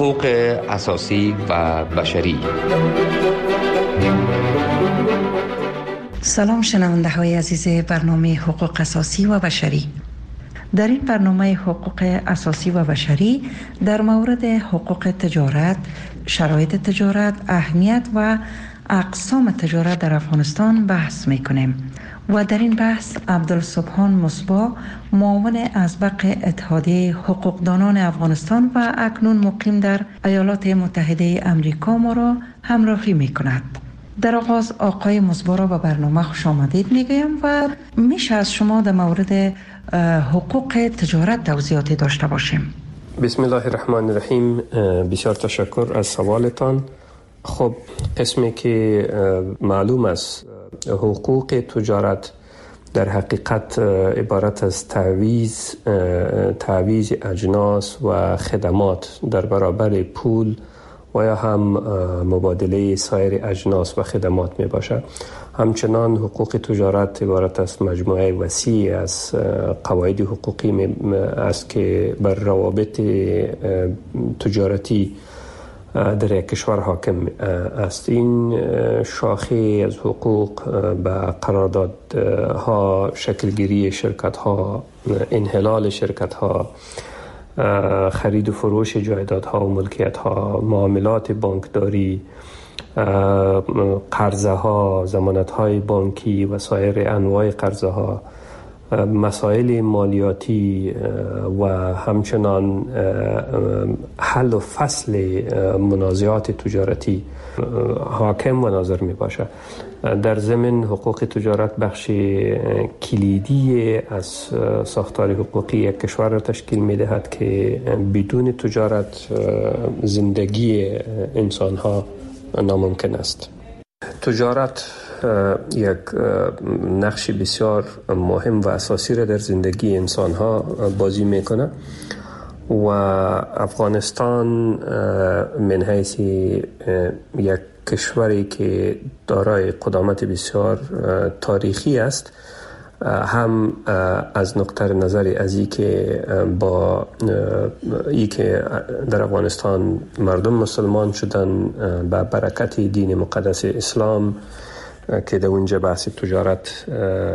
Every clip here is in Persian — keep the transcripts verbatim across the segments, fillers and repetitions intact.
حقوق اساسی و بشری. سلام شنونده های عزیز برنامه حقوق اساسی و بشری. در این برنامه حقوق اساسی و بشری در مورد حقوق تجارت، شرایط تجارت، اهمیت و اقسام تجارت در افغانستان بحث میکنیم و در این بحث عبدالسبحان مصباح، معاون اسبق اتحادیه حقوقدانان افغانستان و اکنون مقیم در ایالات متحده امریکا ما را همراهی میکند. در آغاز آقای مصباح را به برنامه خوش آمدید میگویم و میشه از شما در مورد حقوق تجارت توضیحاتی داشته باشیم. بسم الله الرحمن الرحیم. بسیار تشکر از سوالتان. خب قسمی که معلوم است حقوق تجارت در حقیقت عبارت از تعویض تعویض اجناس و خدمات در برابر پول و یا هم مبادله سایر اجناس و خدمات می باشد. همچنان حقوق تجارت عبارت از مجموعه وسیع از قواعد حقوقی است که بر روابط تجارتی در یک کشور حاکم است. این شاخه از حقوق به قراردادها، شکلگیری شرکت ها، انحلال شرکت ها، خرید و فروش جایدادها و ملکیت ها، معاملات بانکداری، قرضه ها، ضمانت های بانکی و سایر انواع قرضه ها، مسائل مالیاتی و همچنان حل و فصل منازعات تجارتی حاکم و ناظر می باشد. در ضمن حقوق تجارت بخش کلیدی از ساختار حقوقی یک کشور را تشکیل می دهد که بدون تجارت زندگی انسان ها ناممکن است. تجارت یک نقش بسیار مهم و اساسی را در زندگی انسان ها بازی میکنه و افغانستان من حیث یک کشوری که دارای قدامت بسیار تاریخی است، هم از نقطه نظر از این که با ای که در افغانستان مردم مسلمان شدن با برکت دین مقدس اسلام که در اونجا بحث تجارت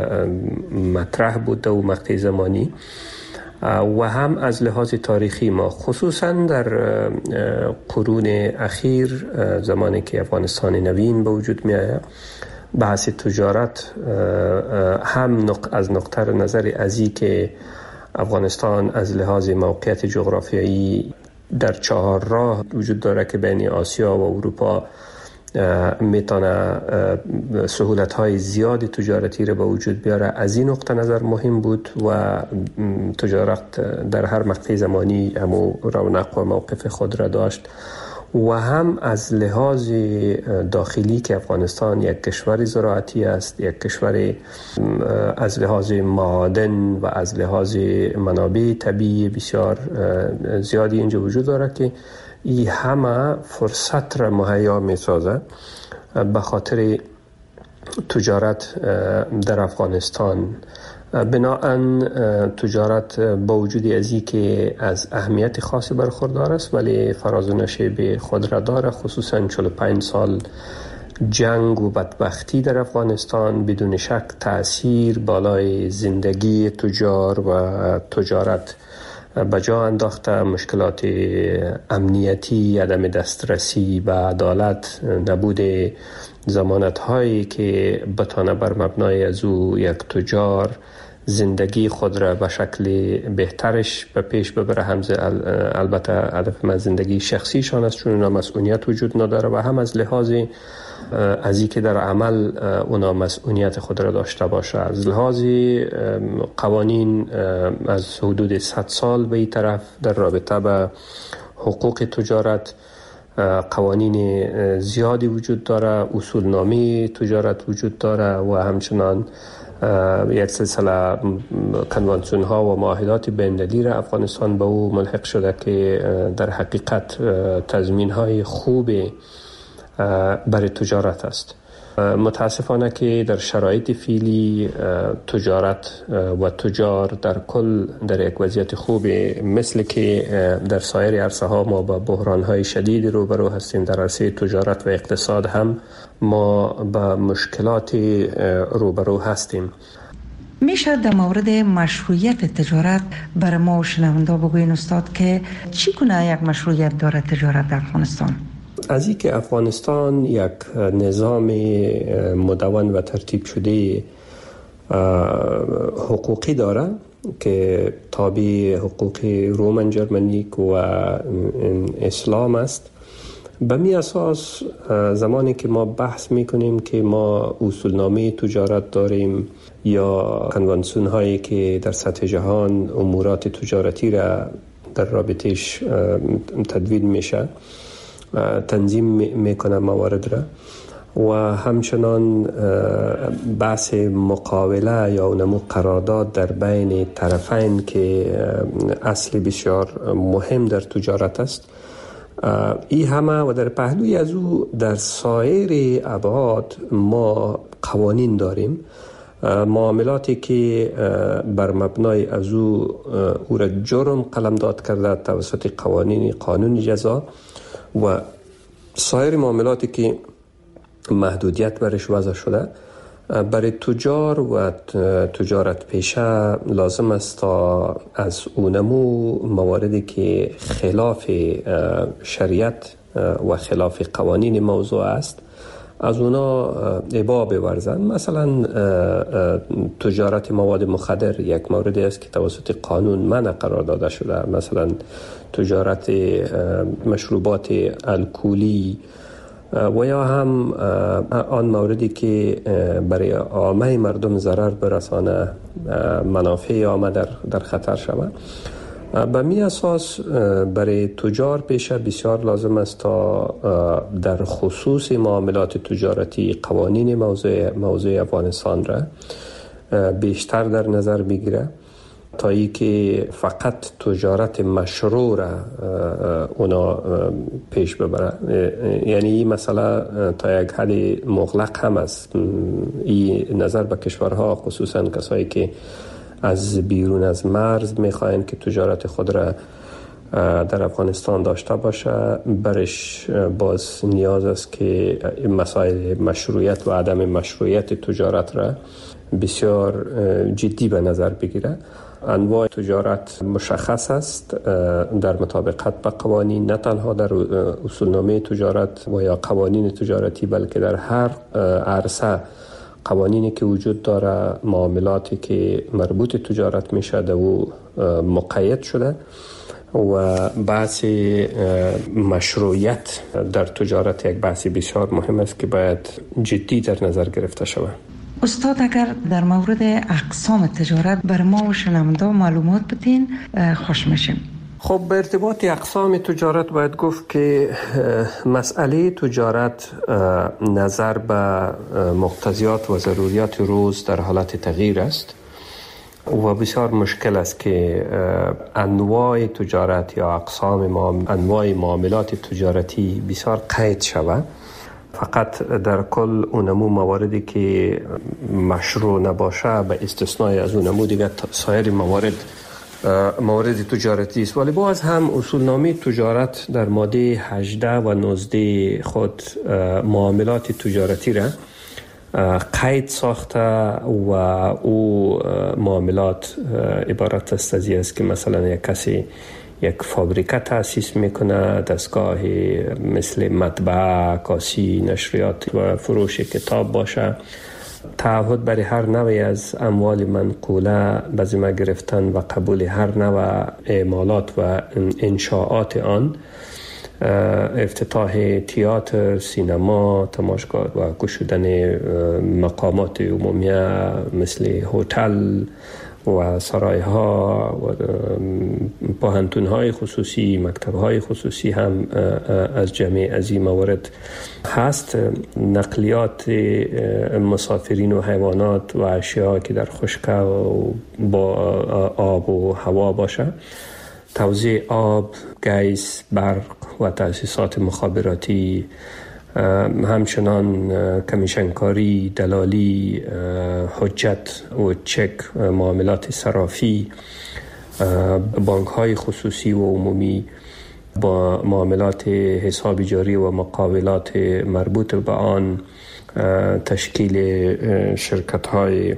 مطرح بود و مقطع زمانی، و هم از لحاظ تاریخی ما خصوصا در قرون اخیر زمانی که افغانستان نوین به وجود می آید، بحث تجارت هم از نقطه نظر ازی که افغانستان از لحاظ موقعیت جغرافیایی در چهار راه وجود داره که بین آسیا و اروپا میتونه سهولت های زیادی تجارتی رو به وجود بیاره. از این نقطه نظر مهم بود و تجارت در هر مقطع زمانی همو رونق و موقف خود را داشت، و هم از لحاظ داخلی که افغانستان یک کشور زراعتی است، یک کشور از لحاظ معادن و از لحاظ منابع طبیعی بسیار زیادی اینجا وجود داره که این همه فرصت را مهیا می سازه به خاطر تجارت در افغانستان. بناهن تجارت با وجود ازی که از اهمیت خاصی برخوردار است ولی فراز و نشیب خود را داره، خصوصا چهل و پنج سال جنگ و بدبختی در افغانستان بدون شک تأثیر بالای زندگی تجار و تجارت بجا انداخته. مشکلات امنیتی، عدم دسترسی به عدالت، نبود ضمانت هایی که بتانه بر مبنای از او یک تجار زندگی خود را به شکل بهترش به پیش ببره. هم البته هدف من زندگی شخصیشان است چون اونا مسئولیت وجود نداره، و هم از لحاظ از اینکه در عمل اونا مسئولیت خود را داشته باشه. از لحاظ قوانین از حدود صد سال به این طرف در رابطه به حقوق تجارت قوانین زیادی وجود داره، اصولنامه تجارت وجود داره و همچنان یک سلسله کنوانسیون ها و معاهدات بین‌المللی را افغانستان به او ملحق شده که در حقیقت تضمین های خوب برای تجارت است. متاسفانه که در شرایط فعلی تجارت و تجار در کل در یک وضعیت خوب مثل که در سایر عرصه ها ما با بحران های شدید روبرو هستیم. در عرصه تجارت و اقتصاد هم ما با مشکلات روبرو هستیم. میشه در مورد مشروعیت تجارت برای ما و شنونده بگوین استاد که چی کنه یک مشروعیت داره تجارت در افغانستان؟ از این که افغانستان یک نظام مدون و ترتیب شده حقوقی داره که تابع حقوق رومن جرمنیک و اسلام است، به می اساس زمانی که ما بحث میکنیم که ما اصولنامه تجارت داریم یا کنوانسیون هایی که در سطح جهان امورات تجارتی را در رابطش تدوین میشه، تنظیم میکنه موارد را، و همچنان بحث مقاوله یا نمو قرارداد در بین طرفین که اصل بسیار مهم در تجارت است. این همه و در پهلوی از او در سایر ابعاد ما قوانین داریم، معاملاتی که بر مبنای از او او را جرم قلمداد کرده توسط قوانین قانون جزا، و سایر معاملاتی که محدودیت برش وضع شده. برای تجار و تجارت پیشه لازم است تا از اونمو مواردی که خلاف شریعت و خلاف قوانین موضوع است از اونا ابا بورزن. مثلا تجارت مواد مخدر یک موردی است که توسط قانون منع قرار داده شده. مثلا تجارت مشروبات الکلی و یا هم آن موردی که برای عامه مردم ضرر برسانه، منافع عامه در در خطر شود. به می اساس برای تجار پیشه بسیار لازم است تا در خصوص معاملات تجارتی قوانین موضوع موضوع افغانستان را بیشتر در نظر بگیره تا ای که فقط تجارت مشروع را اونا پیش ببره. یعنی این مسئله تا یک حد مغلق هم است. این نظر به کشورها، خصوصا کسایی که از بیرون از مرز میخواین که تجارت خود را در افغانستان داشته باشه، برش باز نیاز است که مسائل مشروعیت و عدم مشروعیت تجارت را بسیار جدی به نظر بگیره. انواع تجارت مشخص است در مطابقت با قوانین، نه تنها در اصولنامه تجارت و یا قوانین تجارتی، بلکه در هر عرصه قوانینی که وجود داره، معاملاتی که مربوط تجارت میشه در او مقید شده و بحث مشروعیت در تجارت یک بحث بسیار مهم است که باید جدی در نظر گرفته شود. استاد اگر در مورد اقسام تجارت بر ما و شنونده معلومات بدین خوش میشیم. خب به ارتباط اقسام تجارت باید گفت که مسئله تجارت نظر به مقتضیات و ضروریات روز در حالت تغییر است و بسیار مشکل است که انواع تجارت یا اقسام انواع معاملات تجارتی بسیار قید شود. فقط در کل اونمو مواردی که مشروع نباشه به استثنای از اونمو دیگه سایر موارد موارد تجارتی است. ولی باز هم اصولنامه تجارت در ماده هجده و نوزده خود معاملات تجارتی را قید ساخته و او معاملات عبارت است از است که مثلا یک کسی یک فابریکه تأسیس میکنه، دستگاه مثل مطبعه، کاسی، نشریات و فروش کتاب باشه، تعهد برای هر نوعی از اموال منقوله به ذمه گرفتن و قبول هر نوع اعمالات و انشاءات آن، افتتاح تئاتر، سینما، تماشاگاه و گشودن مقامات عمومیه مثل هتل و سرایها و پوهنتون‌های خصوصی، مکتب‌های خصوصی هم از جمعی از این موارد هست. نقلیات مسافرین و حیوانات و اشیاء که در خشک و با آب و هوا باشه، توزیع آب، گیس، برق و تأسیسات مخابراتی همچنان کمیشنکاری، دلالی، حجت و چک، معاملات صرافی، بانک های خصوصی و عمومی، با معاملات حساب جاری و مقاولات مربوط به آن، تشکیل شرکت های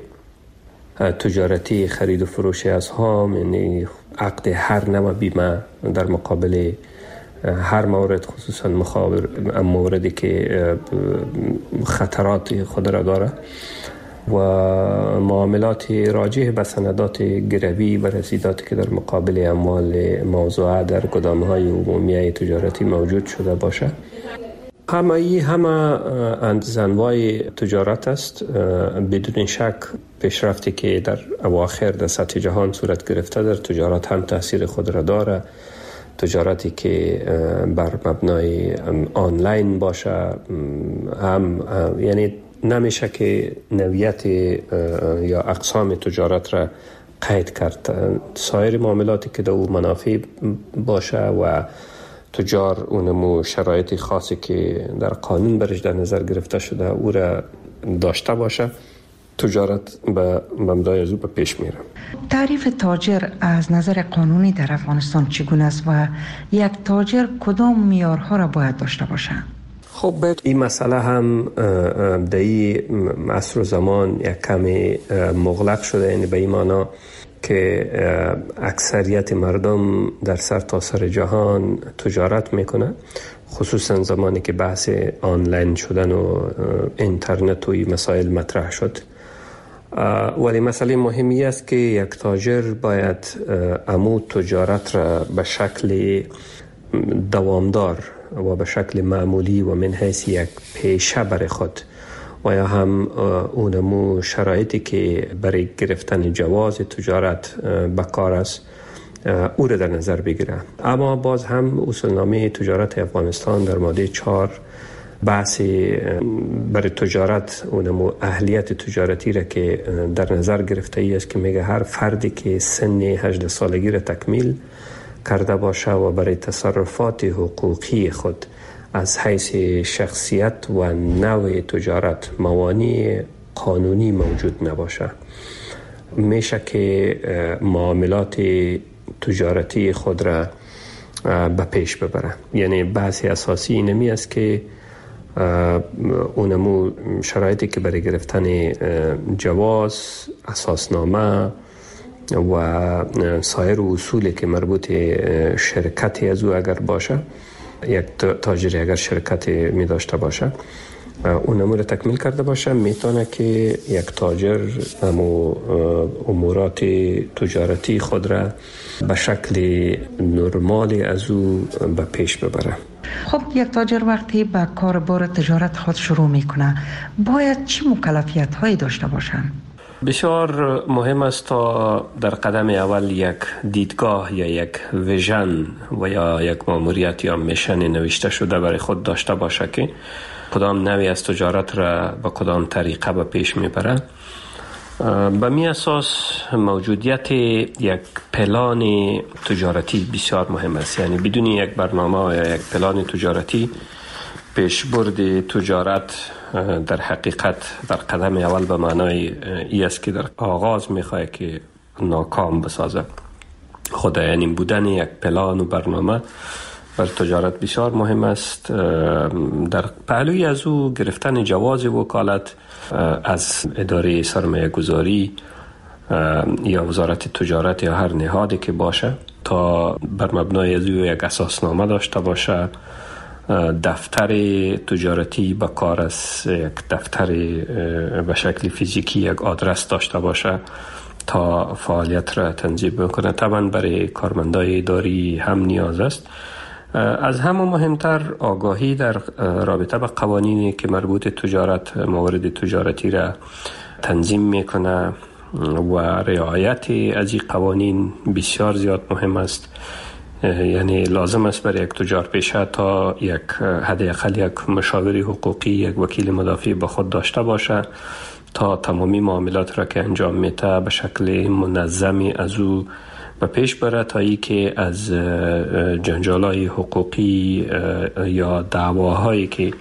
تجارتی خرید و فروش اسهام، یعنی عقد هر نوع بیمه در مقابل هر مورد، خصوصا موردی که خطرات خود را داره، و معاملات راجع به سندات گروی و رسیداتی که در مقابل اموال موضوعه در گدام‌های عمومی تجارتی موجود شده باشه. همه ای همه انواع تجارت است. بدون شک پیشرفتی که در اواخر در سطح جهان صورت گرفته در تجارت هم تاثیر خود را داره. تجارتی که بر مبنای آنلاین باشه هم، یعنی نمیشه که نوعیت یا اقسام تجارت را قید کرد. سایر معاملاتی که در او منافع باشه و تجار اونمو شرایط خاصی که در قانون برش در نظر گرفته شده او را داشته باشه، تجارت به مبنای از او به پیش میره. تعریف تاجر از نظر قانونی در افغانستان چگونه است و یک تاجر کدام معیارها را باید داشته باشه؟ خب این مسئله هم در این عصر و زمان یک کمی مغلق شده، یعنی به این معنا که اکثریت مردم در سر تا سر جهان تجارت میکنه، خصوصا زمانی که بحث آنلاین شدن و اینترنت و این مسائل مطرح شد. ولی مسئله مهمی است که یک تاجر باید امو تجارت را به شکل دوامدار و به شکل معمولی و من حیث یک پیشه برای خود و یا هم اونمو شرایطی که برای گرفتن جواز تجارت بکار است او را در نظر بگیره. اما باز هم اصولنامه تجارت افغانستان در ماده چهار بحث برای تجارت اونمو اهلیت تجارتی را که در نظر گرفته ای است که میگه هر فردی که سن هجده سالگی را تکمیل کرده باشه و برای تصرفات حقوقی خود از حیث شخصیت و نوع تجارت موانع قانونی موجود نباشه، میشه که معاملات تجارتی خود را به پیش ببره. یعنی بحث اساسی اینمی است که اونمو شرایطی که برای گرفتن جواز، اساسنامه و سایر اصولی که مربوط شرکتی از او اگر باشه، یک تاجری اگر شرکتی می داشته باشه اون امور تکمیل کرده باشه، میتونه که یک تاجر امو امورات تجارتی خود را به شکل نرمالی از او به پیش ببره. خب یک تاجر وقتی به کاربار تجارت خود شروع میکنه باید چه مکلفیت هایی داشته باشن؟ بسیار مهم است تا در قدم اول یک دیدگاه یا یک ویژن و یا یک ماموریت یا میشن نوشته شده برای خود داشته باشه که کدام نوعی از تجارت را با کدام طریقه به پیش میبره. به می اساس موجودیت یک پلان تجارتی بسیار مهم است. یعنی بدون یک برنامه یا یک پلان تجارتی پیشبرد تجارت در حقیقت در قدم اول به معنای ای است که در آغاز میخواه که ناکام بسازه. خود یعنی بودن یک پلان و برنامه بر تجارت بسیار مهم است. در پهلوی از او گرفتن جواز وکالت از اداره سرمایه گذاری یا وزارت تجارت یا هر نهادی که باشه تا بر مبنای از او یک اساسنامه داشته باشه، دفتر تجارتی به کار است، یک دفتر به شکل فیزیکی یک آدرس داشته باشه تا فعالیت را تنظیم بکنه. طبعا برای کارمندای اداری هم نیاز است. از همه مهمتر آگاهی در رابطه با قوانینی که مربوط تجارت موارد تجارتی را تنظیم میکنه و رعایت از این قوانین بسیار زیاد مهم است. یعنی لازم است برای یک تجار پیشه تا یک حداقل یک مشاور حقوقی، یک وکیل مدافع با خود داشته باشه تا تمامی معاملات را که انجام میده به شکل منظمی از او به پیش بره تا ای که از جنجالای حقوقی یا دعواهایی که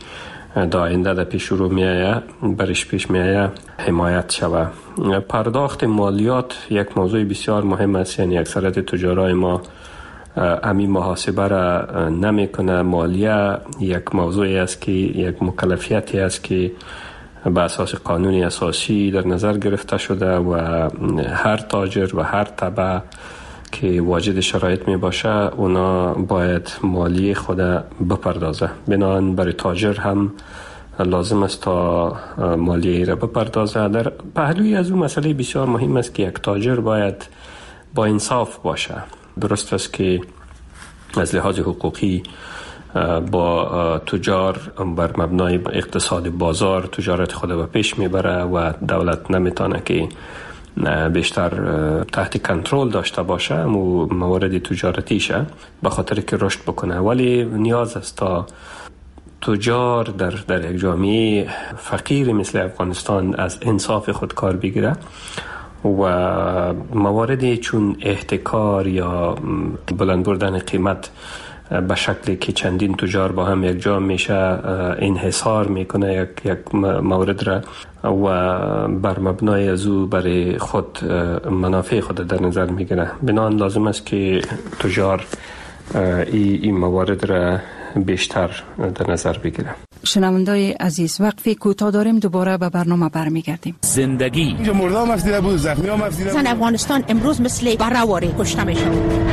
در آینده در پیش رو میآید برش پیش میآید حمایت شود. پرداخت مالیات یک موضوع بسیار مهم است، یعنی اکثریت تجارای ما امی محاسبه را نمی کنه. مالیه یک موضوعی است که یک مکلفیتی است که به اساس قانون اساسی در نظر گرفته شده و هر تاجر و هر تبع که واجد شرایط می باشه اونا باید مالیه خود بپردازه. بنابراین برای تاجر هم لازم است تا مالیه را بپردازه. در پهلوی از اون مسئله بسیار مهم است که یک تاجر باید با انصاف باشه. درست است که از لحاظ حقوقی با تجار بر مبنای اقتصاد بازار تجارت خود به پیش میبره و دولت نمیتونه که بیشتر تحت کنترل داشته باشه و موارد تجارتیشه به خاطر که رشد بکنه. ولی نیاز است تا تجار در در یک جامعه فقیر مثل افغانستان از انصاف خود کار بگیره و مواردی چون احتکار یا بلند بردن قیمت به شکلی که چندین تجار با هم یک جا میشه انحصار میکنه یک یک مورد را و بر مبنای از او برای خود منافع خود در نظر میگیره. بنابراین لازم است که تجار این ای موارد را بیشتر در نظر بگیره. شنوندای عزیز، وقفی کوتاه داریم، دوباره به برنامه برمیگردیم. زندگی اینجا مردم افسیده بود، زخمی هم افسیده بود. زن افغانستان امروز مثل برهواری کشته میشه.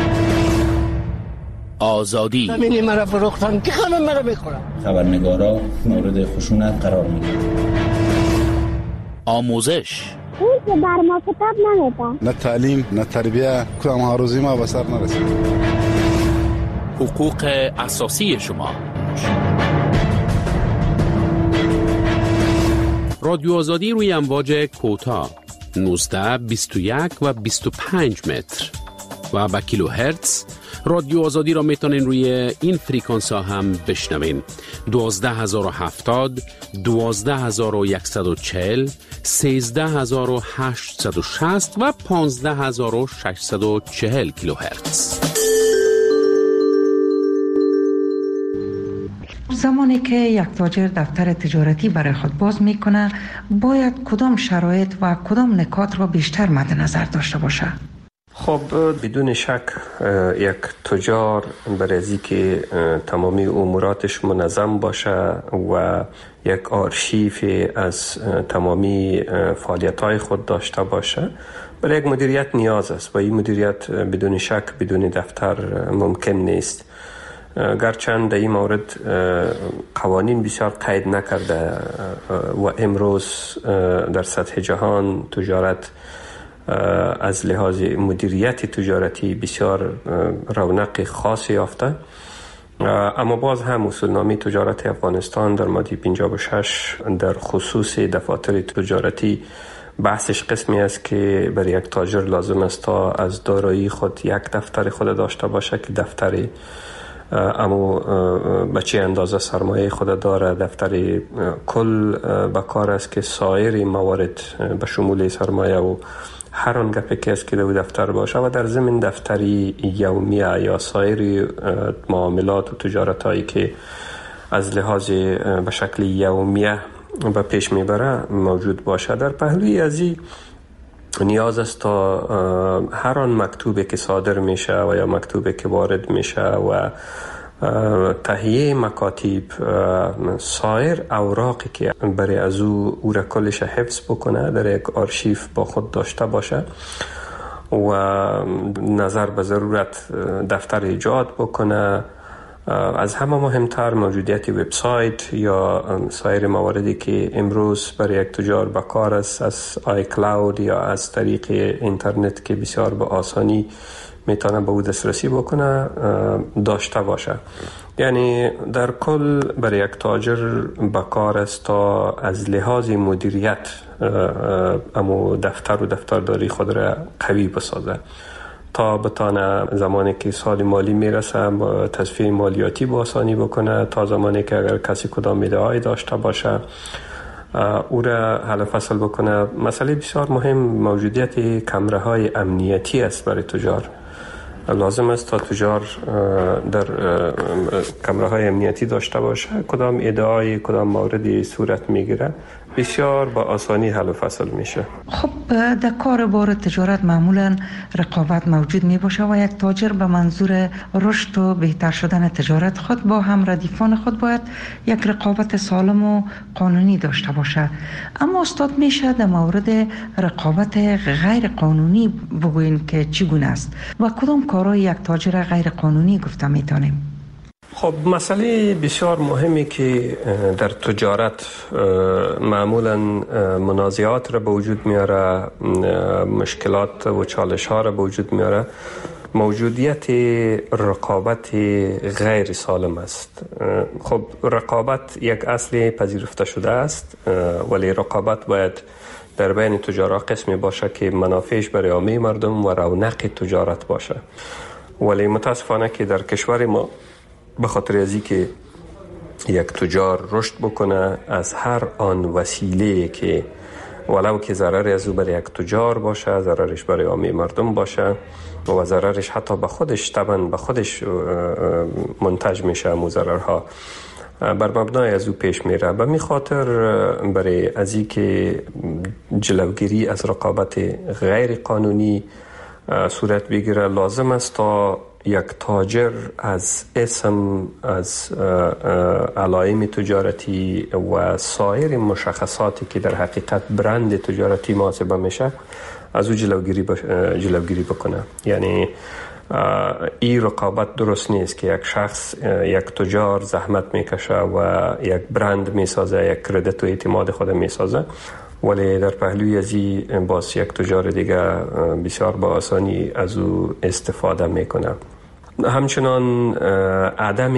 آزادی همینی مرا فروختن که همه مرا میخورن. خبرنگارا مورد خشونت قرار میگیرن. آموزش اون که بر ما کتاب نمیده. نه تعلیم نه تربیه، کدام هاروزی ما به سر نرسید. حقوق اساسی شما. رادیو آزادی روی امواج کوتاه نوزده، بیست و یک و بیست و پنج متر و با کیلو هرتز. رادیو آزادی را میتونین روی این فریکانس ها هم بشنوین: دوازده هزار و هفتاد، دوازده هزار و صد و چهل، سیزده هزار و هشتصد و شصت و پانزده هزار و ششصد و چهل کیلو هرتز. زمانی که یک تاجر دفتر تجارتی برای خود باز میکنه باید کدام شرایط و کدام نکات را بیشتر مد نظر داشته باشه؟ خب بدون شک یک تجار برای از اینکه تمامی اموراتش منظم باشه و یک آرشیف از تمامی فعالیت‌های خود داشته باشه برای یک مدیریت نیاز است و این مدیریت بدون شک بدون دفتر ممکن نیست. گرچند در این مورد قوانین بسیار قید نکرده و امروز در سطح جهان تجارت از لحاظ مدیریت تجارتی بسیار رونق خاصی یافته، اما باز هم اصولنامه تجارت افغانستان در ماده پنجاه و شش در خصوص دفاتر تجارتی بحثش قسمی است که برای یک تاجر لازم است تا از دارایی خود یک دفتر خود داشته باشه که دفتری اما به چه اندازه سرمایه خود داره، دفتر کل به کار است که سایر موارد به شمول سرمایه و هر آن گپی که است که در دفتر باشه و در ضمن دفتری یومیه یا سایر معاملات و تجارت هایی که از لحاظ به شکل یومیه به پیش میبره موجود باشه. در پهلوی از این نیاز است تا هر آن مکتوبی که صادر میشه و یا مکتوبی که وارد میشه و تهیه مکاتب سایر اوراقی که برای از او او را کلش حفظ بکنه در یک آرشیف با خود داشته باشه و نظر به ضرورت دفتر ایجاد بکنه. از همه مهمتر موجودیت وبسایت یا سایر مواردی که امروز برای یک تجار به کار است از آی کلاود یا از طریق اینترنت که بسیار به آسانی میتونه به او دسترسی بکنه داشته باشه. یعنی در کل برای یک تاجر به کار است تا از لحاظ مدیریت اما دفتر و دفترداری خود را قوی بسازه تا بتانه زمانی که سال مالی میرسه تصفیه مالیاتی با آسانی بکنه، تا زمانی که اگر کسی کدام میده‌ای داشته باشه او را حل فصل بکنه. مسئله بسیار مهم موجودیت کمره های امنیتی است برای تجار. لازم است تا تجار در کمره های امنیتی داشته باشه کدام ادعای کدام موردی صورت میگیره بسیار با آسانی حل و فصل میشه. خب در کار بار تجارت معمولا رقابت موجود می باشه و یک تاجر به منظور رشد و بهتر شدن تجارت خود با هم ردیفان خود باید یک رقابت سالم و قانونی داشته باشه. اما استاد میشه در مورد رقابت غیر قانونی بگوین که چگونه است و کدام کارهای یک تاجر غیر قانونی گفته میتونیم؟ خب مسئله بسیار مهمی که در تجارت معمولا منازعات را به وجود میاره، مشکلات و چالش ها را به وجود میاره، موجودیت رقابت غیر سالم است. خب رقابت یک اصل پذیرفته شده است، ولی رقابت باید در بین تجارا قسمی باشه که منافعش برای عامه مردم و رونق تجارت باشه. ولی متاسفانه که در کشور ما به خاطر از اینکه یک تجار رشد بکنه از هر آن وسیله که ولو که ضرر از او برای یک تجار باشه، ضررش برای عامه مردم باشه و ضررش حتی به خودش طبعا به خودش منتج میشه، مو ضررها بر مبنای از او پیش میره. به می خاطر برای از اینکه جلوگیری از رقابت غیر قانونی صورت بگیره لازم است تا یک تاجر از اسم، از علائم تجارتی و سایر مشخصاتی که در حقیقت برند تجارتی محاسبه میشه از او جلوگیری بش... جلوگیری بکنه. یعنی این رقابت درست نیست که یک شخص، یک تجار زحمت میکشه و یک برند میسازه، یک کردیت و اعتماد خود میسازه، ولی در پهلوی از این باز یک تجار دیگه بسیار با آسانی از او استفاده میکنه. همچنان عدم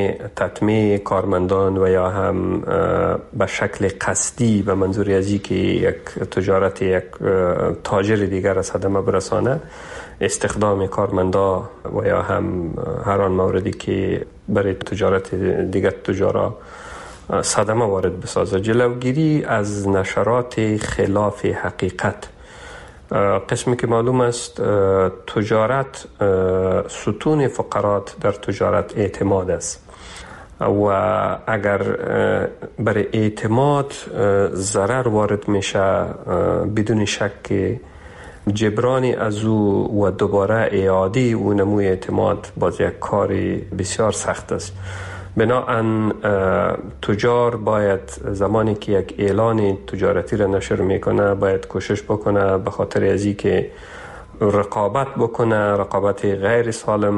تطمیع کارمندان و یا هم به شکل قصدی به منظور از این که یک تجارت یک تاجر دیگر از صدمه برسانه، استخدام کارمندا و یا هم هر آن موردی که برای تجارت دیگر تجارا صدمه وارد بسازه، جلوگیری از نشرات خلاف حقیقت. قسمی که معلوم است تجارت، ستون فقرات در تجارت اعتماد است و اگر برای اعتماد ضرر وارد میشه بدون شک جبرانی از او و دوباره اعاده او نموی اعتماد باز یک کاری بسیار سخت است. بناهن تجار باید زمانی که یک اعلان تجارتی را نشر میکنه باید کوشش بکنه به خاطر ازی که رقابت بکنه، رقابت غیر سالم،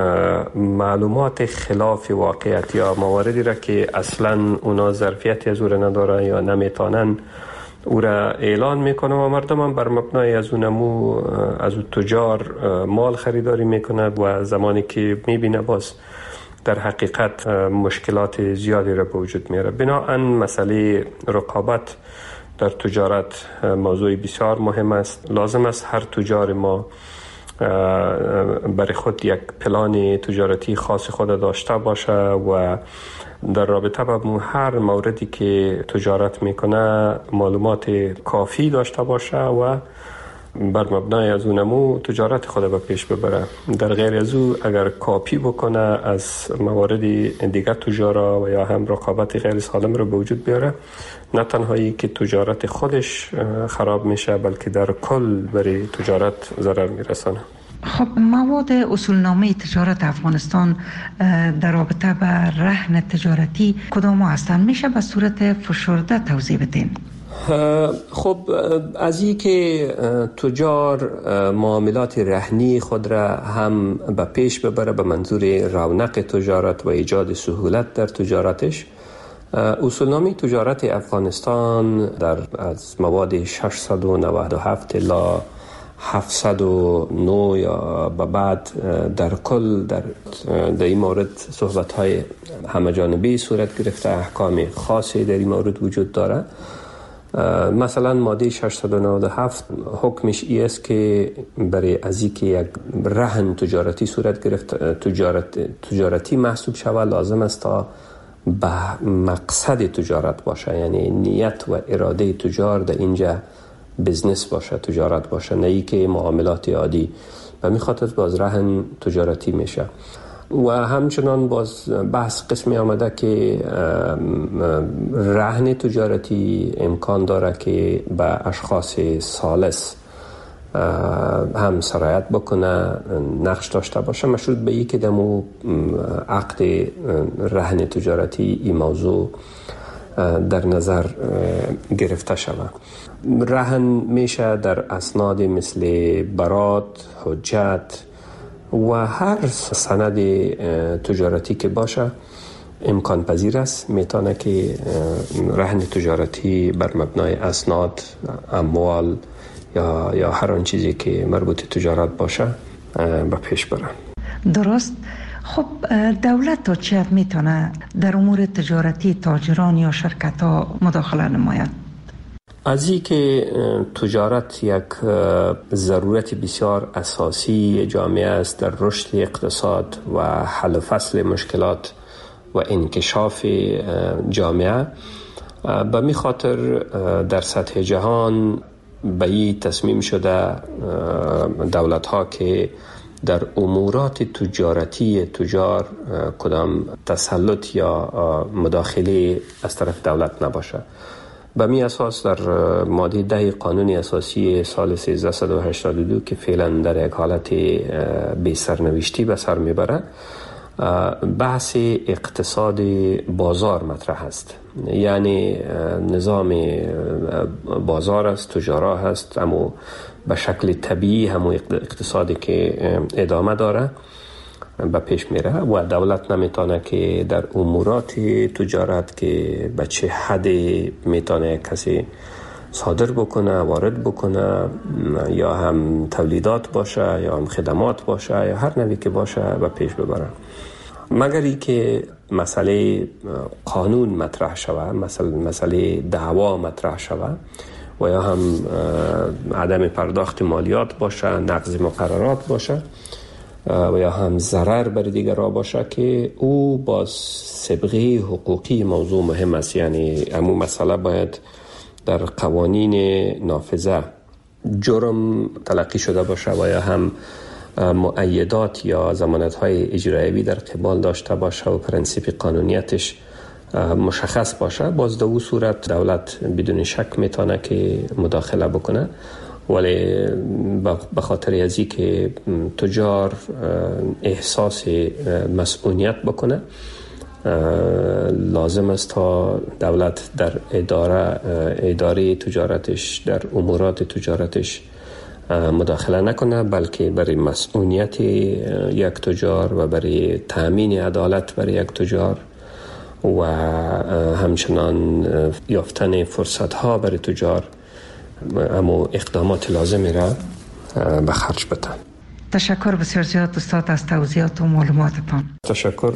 معلومات خلاف واقعیت یا مواردی را که اصلا اونا ظرفیتی از او را نداره یا نمیتونن او را اعلان میکنه و مردم هم بر مبنای از اون نمو از اون تجار مال خریداری میکنه و زمانی که میبینه باز در حقیقت مشکلات زیادی را به وجود میاره. بناهن مسئله رقابت در تجارت موضوع بسیار مهم است. لازم است هر تجار ما برای خود یک پلان تجارتی خاص خود داشته باشه و در رابطه با هر موردی که تجارت میکنه معلومات کافی داشته باشه و بر مبنای از اونمو تجارت خود به پیش ببره. در غیر از او اگر کاپی بکنه از موارد دیگر تجارا و یا هم رقابت غیر سالم رو به وجود بیاره، نه تنهایی که تجارت خودش خراب میشه بلکه در کل برای تجارت ضرر میرسانه. خب مواد اصولنامه تجارت افغانستان در رابطه با رهن تجارتی کدام هستند؟ میشه به صورت فشرده توضیح بدین؟ خب از این که تجار معاملات رهنی خود را هم به پیش ببره به منظور رونق تجارت و ایجاد سهولت در تجارتش، اصولنامه تجارت افغانستان در از مواد ششصد و نود و هفت الی هفتصد و نه یا به بعد در کل در در این مورد صحبت‌های همه جانبه صورت گرفته، احکام خاصی در این مورد وجود داره. مثلا ماده ششصد و نود و هفت حکمش ای است که برای از اینکه یک رهن تجارتی صورت گرفت تجارت تجارتی محسوب شود لازم است تا به مقصد تجارت باشه، یعنی نیت و اراده تجار در اینجا بزنس باشه، تجارت باشه، نه ای که معاملات عادی. و می خاطر باز رهن تجارتی میشه. و همچنان باز بحث قسمی آمده که رهن تجارتی امکان داره که به اشخاص ثالث هم سرایت بکنه، نقش داشته باشه، مشروط به این که دمو عقد رهن تجارتی این موضوع در نظر گرفته شود. رهن میشه در اسناد مثل برات، حجت و هر سند تجارتی که باشه امکان پذیر است. میتونه که رهن تجارتی بر مبنای اسناد، اموال یا یا هر آن چیزی که مربوط تجارت باشه به پیش بره. درست. خب دولت تا چه حد میتونه در امور تجارتی تاجران یا شرکت ها مداخله نماید؟ از این که تجارت یک ضرورت بسیار اساسی جامعه است در رشد اقتصاد و حل و فصل مشکلات و انکشاف جامعه، به می خاطر در سطح جهان به این تصمیم شده دولت ها که در امورات تجارتی تجار کدام تسلط یا مداخله از طرف دولت نباشه. به می اساس در ماده ده قانون اساسی سال سیزده و هشتاد و دو که فعلا در یک حالت بی سرنوشتی به سر میبره، بحث اقتصاد بازار مطرح است. یعنی نظام بازار است، تجارت هست، اما به شکل طبیعی همون اقتصادی که ادامه داره به پیش میره و دولت نمیتونه که در امورات تجارت که به چه حد میتونه کسی صادر بکنه، وارد بکنه، یا هم تولیدات باشه یا هم خدمات باشه یا هر نوعی که باشه به پیش ببره، مگر ای که مسئله قانون مطرح شوه، مسئله مسئله دعوا مطرح شوه و یا هم عدم پرداخت مالیات باشه، نقض مقررات باشه و یا هم ضرر بر دیگران باشه که او باز سابقه حقوقی موضوع مهم است. یعنی همون مسئله باید در قوانین نافذه جرم تلقی شده باشه و یا هم مؤیدات یا ضمانت‌های اجرایی در قبال داشته باشه و پرنسیپ قانونیتش مشخص باشه. باز در اون صورت دولت بدون شک میتونه که مداخله بکنه، ولی به خاطر ازی که تجار احساس مسئولیت بکنه لازم است تا دولت در اداره اداره تجارتش، در امورات تجارتش مداخله نکنه، بلکه برای مسئولیت یک تجار و برای تأمین عدالت برای یک تجار و همچنان یافتن فرصت ها برای تجار اما اقدامات لازمی را به خرج بده. تشکر بسیار زیاد استاد از توضیحات و معلوماتتان. تشکر.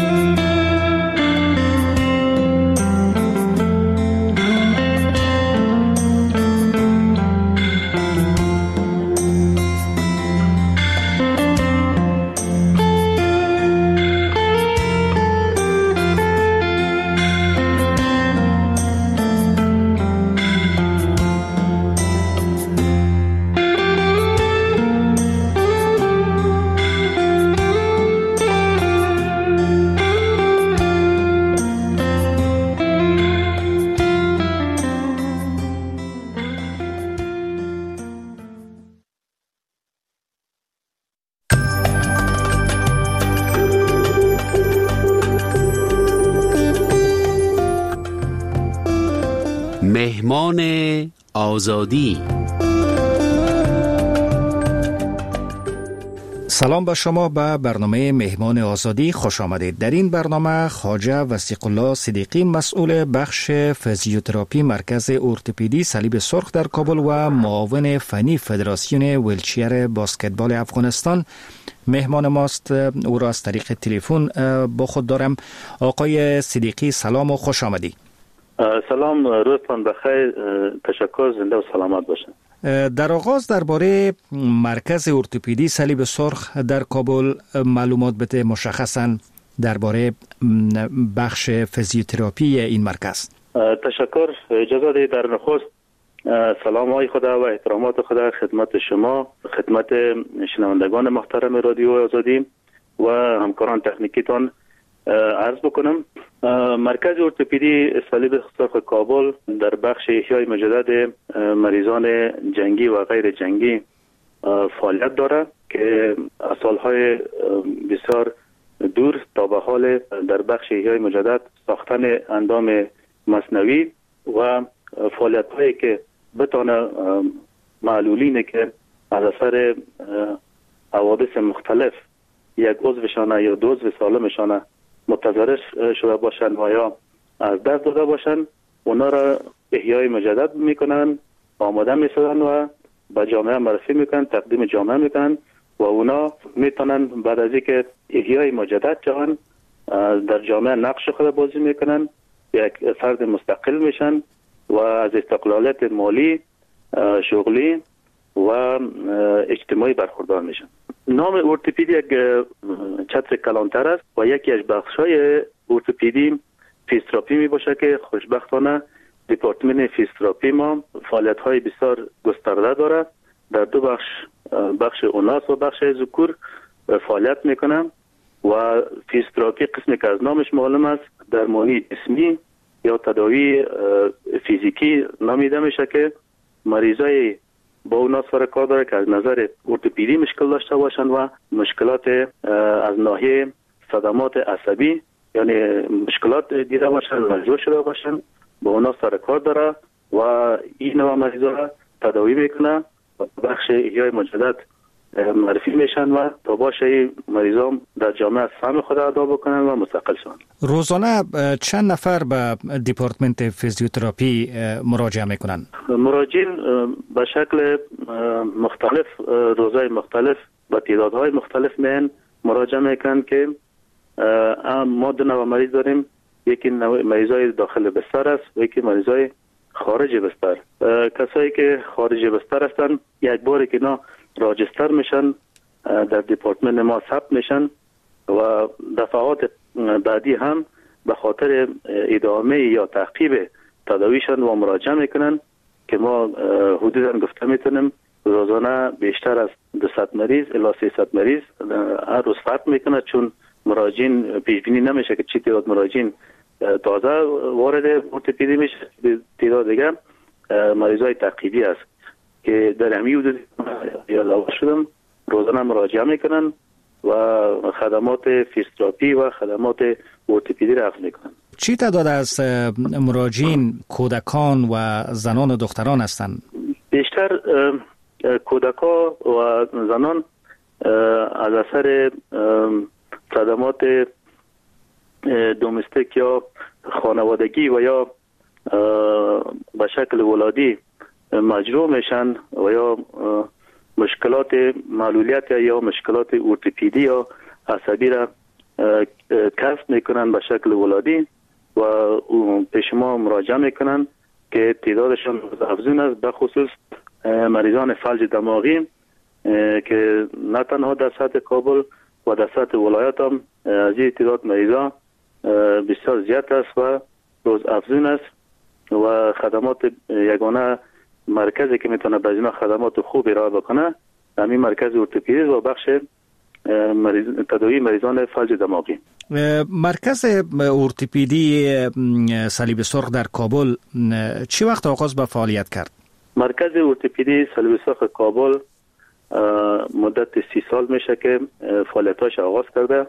مهمان آزادی. سلام به شما به برنامه مهمان آزادی خوش آمدید. در این برنامه خواجه وثیق الله صدیقی مسئول بخش فیزیوتراپی مرکز ارتوپدی صلیب سرخ در کابل و معاون فنی فدراسیون ویلچیر بسکتبال افغانستان مهمان ماست. او را از طریق تلفن با خود دارم. آقای صدیقی سلام و خوش آمدید. سلام، روزتان بخیر، تشکر، زنده و سلامت باشن. در آغاز درباره مرکز ارتوپدی صلیب سرخ در کابل معلومات بده، مشخصا درباره بخش فیزیوتراپی این مرکز. تشکر. اجازه دهید در نخست سلام های خدا و احترامات خدا خدمت شما، خدمت شنوندگان محترم رادیو آزادی و همکاران تکنیکیتان عرض بکنم. مرکز ارتوپدی صلیب سرخ کابل در بخش احیای مجدد مریضان جنگی و غیر جنگی فعالیت دارد که از سالهای بسیار دور تا به حال در بخش احیای مجدد ساختن اندام مصنوی و فعالیت هایی که بتانه معلولینه که از اثر حوادث مختلف یک عضوشان یا دو عضو سالمشان متضرر شده باشند و یا از دست داده باشند، اونا را احیای مجدد میکنن، آماده میسازن و به جامعه معرفی میکنن، تقدیم جامعه میکنن و اونا میتونن بعد از اینکه احیای مجدد جهان در جامعه نقش خود بازی میکنن، یک فرد مستقل میشن و از استقلالیت مالی، شغلی و اجتماعی برخوردار میشن. نام ارتوپدی یک چتر کلانتر است و یکی از بخش‌های ارتوپدی فیزیوتراپی می باشه که خوشبختانه دپارتمان فیزیوتراپی ما فعالیت‌های بسیار گسترده داره. در دو بخش، بخش اوناس و بخش ذکور فعالیت میکنه و فیزیوتراپی قسمی که از نامش معلوم است درمانی جسمی یا تداوی فیزیکی نامیده میشه که مریضای با اوناس سر کار داره که از نظر ارتوپدی مشکل داشته باشند و مشکلات از ناحیه صدمات عصبی یعنی مشکلات دیده باشند، مجبور شده باشند، با اوناس سر کار داره و این نوع مریضا را تداوی میکنه و بخش احیای مجدد معرفی میشن و تا باشه مریضان در جامعه سهم خود ادا بکنن و مستقل شوند. روزانه چند نفر به دپارتمنت فیزیوتراپی مراجعه میکنن؟ مراجعین به شکل مختلف، روزهای مختلف با تعدادهای مختلف میان مراجعه میکنن که ما دو نوع مریض داریم، یکی مریضای داخل بستر است و یکی مریضای خارج بستر. کسایی که خارج بستر هستن یک باری که اینا راجستر میشن در دپارتمان ما ثبت میشن و دفعات بعدی هم به خاطر ادامه یا تعقیب تداویشان و مراجعه میکنن که ما حدودا گفته میتونیم روزانه بیشتر از دویست مریض الی سیصد مریض هر روز ثبت میکنه، چون مراجعین پیش بینی نمیشه که چی تعداد مراجعین تازه وارد ارتوپدی میشه، تعداد دیگه مریضای تعقیبی است که در همین حدود علاوه شدم روزانه مراجعه میکنن و خدمات فیزیوتراپی و خدمات ارتوپدی را اخذ میکنن. چی تعداد از مراجعین کودکان و زنان و دختران هستند؟ بیشتر کودکان و زنان از اثر صدمات دومستیک یا خانوادگی و یا به شکل ولادی مجروح میشن و یا مشکلات معلولیت یا مشکلات ارتوپدی یا عصبی را کسب میکنن به شکل ولادی و پیش ما مراجعه میکنن که تعدادشان افزون است، به خصوص مریضان فلج دماغی که نه تنها در سطح کابل و در سطح ولایت هم از این تعداد مریضان بسیار زیاد است و روز افزون است و خدمات یگانه مرکزی که میتونه به اینا خدمات خوب ارائه بکنه همین مرکز ارتوپدی و بخش مریض تداوی مریضان فلج دماغی. مرکز ارتوپدی صلیب سرخ در کابل چی وقت آغاز به فعالیت کرد؟ مرکز ارتوپدی صلیب سرخ کابل مدت سی سال میشه که فعالیتاش آغاز کرده.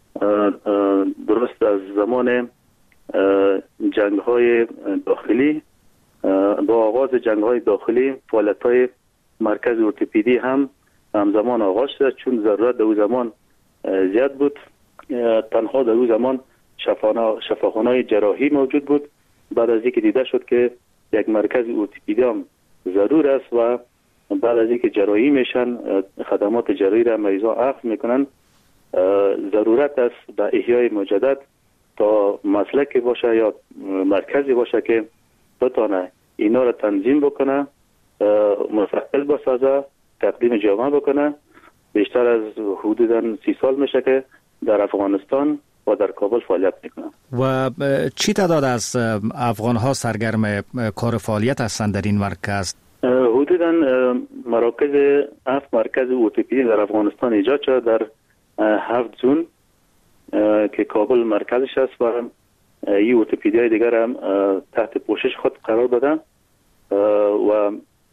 درست از زمان جنگ های داخلی، با آغاز جنگ های داخلی فعالیت های مرکز ارتوپدی هم همزمان آغاز شد، چون ضرورت در اون زمان زیاد بود. تنها در اون زمان شفاخانه‌های جراحی موجود بود. بعد از اینکه دیده شد که یک مرکز ارتوپدی هم ضرور است و بعد از اینکه جراحی میشن خدمات جراحی را مریضان اخذ میکنن، ضرورت است به احیای مجدد تا مسلکی باشه یا مرکزی باشه که بتونه اینا را تنظیم بکنه، مستقل بسازه، تقدیم جامعه بکنه. بیشتر از حدوداً سی سال میشه که در افغانستان و در کابل فعالیت میکنم. و چی تعداد از افغان ها سرگرم کار فعالیت هستند در این مرکز؟ حدوداً مراکز هفت مرکز اوتیپیدی در افغانستان ایجاد شده در هفت زون که کابل مرکزش است و این اوتیپیدی های دیگر هم تحت پوشش خود قرار دادن و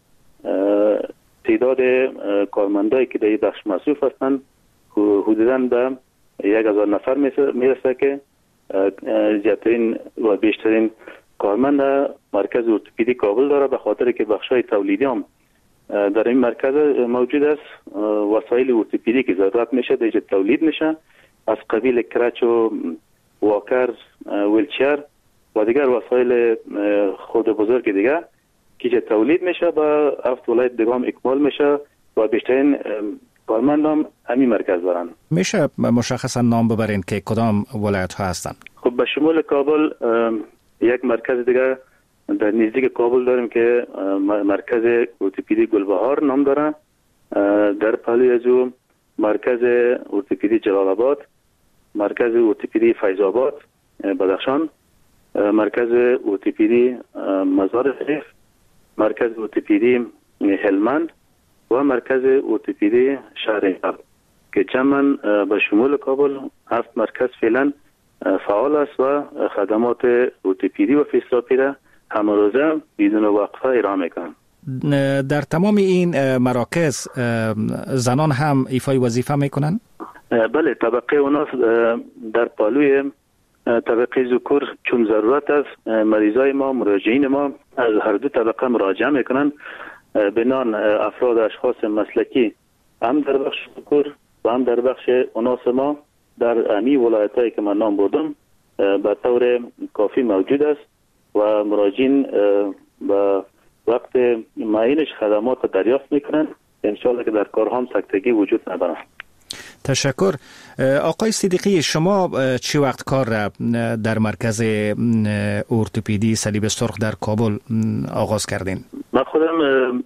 تعداد کارمندایی که در این بخش مصروف هستند حدوداً به یک هزار نفر میرسه که زیادترین و بیشترین کارمند مرکز ارتوپدی کابل داره، به خاطر که بخشای تولیدی هم در این مرکز موجود است. وسایل ارتوپدی که ضرورت میشه در تولید میشه از قبیل کرچ و واکر، ویلچر و دیگر وسایل خود بزرگ دیگه که تولید میشه با هفت ولایت دیگه هم اکمال میشه و بیشترین کارمند هم همین مرکز دارن. میشه مشخصا نام ببرین که کدام ولایت ها هستن؟ خب به شمول کابل یک مرکز دیگه در نزدیک کابل داریم که مرکز ارتوپدی گلبهار نام داره. در پهلوی از او مرکز ارتوپدی جلال آباد، مرکز ارتوپدی فیض آباد بدخشان، مرکز ارتوپدی مزار شریف، مرکز ارتوپدی هلمند و مرکز ارتوپدی شهرستان که جمعاً به شمول کابل هفت مرکز فعلا فعال است و خدمات ارتوپدی و فیزیوتراپی را همه روزه بدون وقفه ارائه میکنند. در تمام این مراکز زنان هم ایفای وظیفه میکنند؟ بله، طبقه اوناس در پالوی طبقه ذکور چون ضرورت است مریضای ما، مراجعین ما از هر دو طبقه مراجعه میکنند. بنان افراد اشخاص مسلکی هم در بخش ذکور و هم در بخش اوناس ما در امی ولایت هایی که من نام بردم به طور کافی موجود است و مراجعین به وقت معینش خدمات دریافت میکنند. انشاءالله که در کارها هم سکتگی وجود ندارد. تشکر. آقای صدیقی، شما چی وقت کار را در مرکز ارتوپدی صلیب سرخ در کابل آغاز کردین؟ من خودم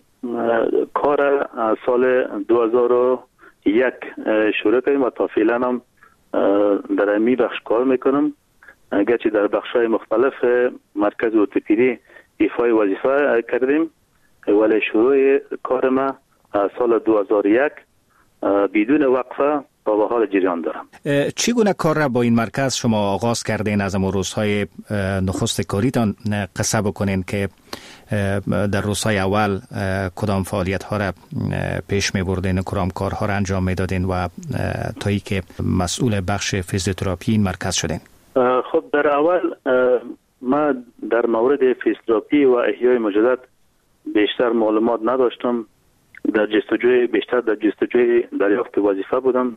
کار از سال دو هزار و یک شروع کردیم و تا فعلا هم در امی بخش کار میکنم. اگرچه در بخش‌های مختلف مرکز ارتوپدی ایفای وظیفه کردیم ولی شروع کار ما از سال دو هزار و یک بدون وقفه تا به حال جریان دارم. چگونه کار را با این مرکز شما آغاز کردین؟ از امروز روزهای نخست کاریتان قصه بکنین که در روزهای اول کدام فعالیت ها را پیش می بردین، کدام کارها را انجام می دادین و تا ای که مسئول بخش فیزیوتراپی این مرکز شدین؟ خب در اول ما در مورد فیزیوتراپی و احیای مجدد بیشتر معلومات نداشتم. در جستجوی بیشتر در جستجوی دریافت وظیفه بودم.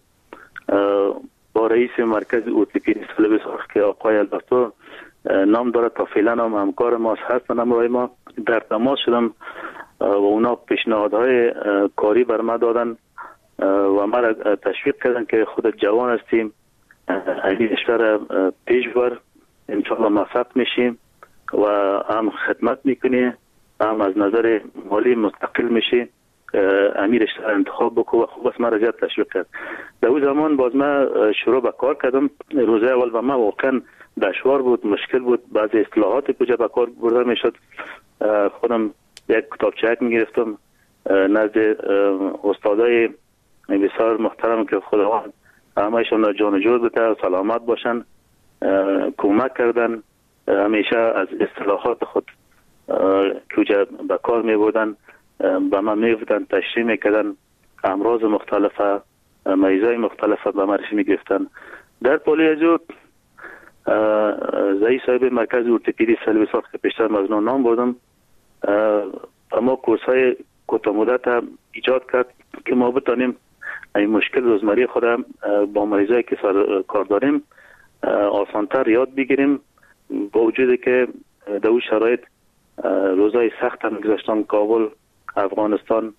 با رئیس مرکز ارتوپدی صلیب سرخ که آقای البرتو نام داره تا فعلا هم همکار ما هستن، همراه ما در تماس شدم و اونا پیشنهادهای کاری بر ما دادن و ما را تشویق کردن که خودت جوان هستیم، این اشتر پیش بر، انشاءالله موفق میشیم و هم خدمت میکنی هم از نظر مالی مستقل میشی، امیر اشتر انتخاب بکو و خوب است. ما را زیاد تشویق کرد. در اون زمان باز ما شروع به کار کردم. روزه اول با ما واقعا دشوار بود، مشکل بود. بعضی اصلاحات کجا به کار برده میشد. خودم یک کتابچه میگرفتم نزد استادای بسیار محترم که خداوند همهشون جان و جور بده، سلامت باشن، کمک کردن. همیشه از اصلاحات خود کجا به کار می بردن به من می بودن، تشریح می کردن، امراض مختلفه، مریضای مختلفه به من می گرفتن. در پالی ازو زایی صاحب مرکز ارتوپدی صلیب سرخ که پیشتر مزنون نام بردم، اما کورس های کوتاه مدت ایجاد کرد که ما بتانیم این مشکل روزمره خودم با مریضایی که سر کار داریم آسانتر یاد بگیریم، با وجودی که در اون شرایط روزای سخت هم گذشتن. کابل، افغانستان